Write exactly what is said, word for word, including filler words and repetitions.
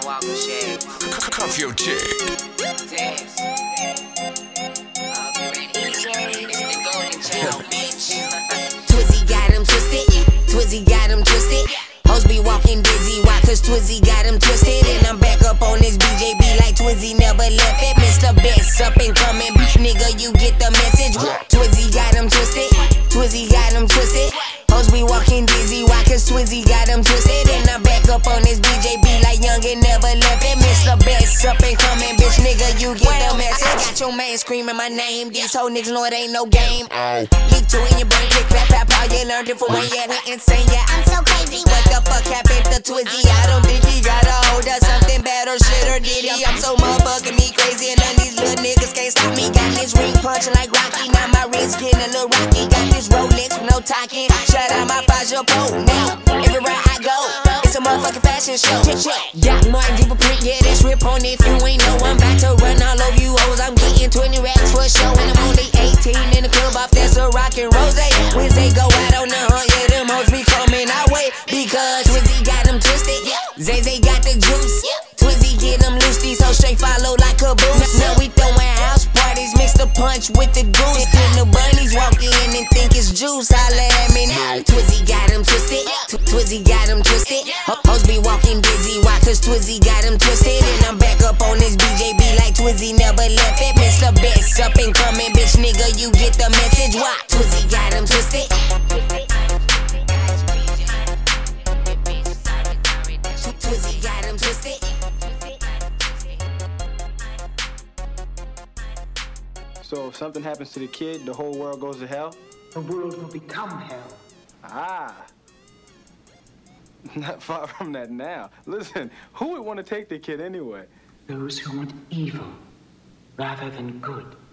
walk with shades. Cuff your chick. Dance. It's the golden child, bitch. Twizzy got him twisted. Twizzy got him twisted. Hoes be walking dizzy, why? Cause Twizzy got him twisted. And I'm back up on this B J B like Twizzy never left it. Mister Best up and coming, bitch nigga, you get the message. Twizzy got him twisted. Twizzy got him twisted. Hoes be walking dizzy, why? Cause Twizzy got him twisted. And I'm back up on this B J B like young and never left it. Mister Best up and coming, bitch nigga, you get the message. I got your man screaming my name. These whole niggas know it ain't no game. Leak two in your brain, click, clap, clap, how you learned it from when you went insane. Yeah, I'm so crazy. What the fuck happened to Twizzy? I don't think he got a hold of something bad or shit, or did he? I'm so motherfucking me crazy, and none of these little niggas can't stop me. Got this ring punching like Rocky, now my wrist getting a little rocky. Got this Rolex with no talking. Shout out my Faja pole. Now everywhere I go, it's a motherfucking fashion show. Got Martin Deeper print, yeah, that's rip on it. If you ain't know, I'm about to run all over you hoes. I'm getting twenty racks for a show, and I'm only eighteen in the club off that's a rockin' rose. When they go out on the hunt, yeah, them hoes be coming our way because Twizzy got them twisted. Zay Zay got the juice. Twizzy get them loose. These hoes straight follow like caboose. Now we throwin' house parties, mix the punch with the goose. Then the bunnies walk in and think it's juice. Holla at me now. Twizzy got them twisted. Twizzy got them twisted. Hoes be walking dizzy, why? Cause Twizzy got them twisted. And I'm back up on this B J B like Twizzy never left it. Mister Best up and coming, bitch nigga, you get the message. Why? Twizzy got them twisted. Twizzy got him twisted. So if something happens to the kid, the whole world goes to hell? The world will become hell. Ah. Not far from that now. Listen, who would want to take the kid anyway? Those who want evil rather than good.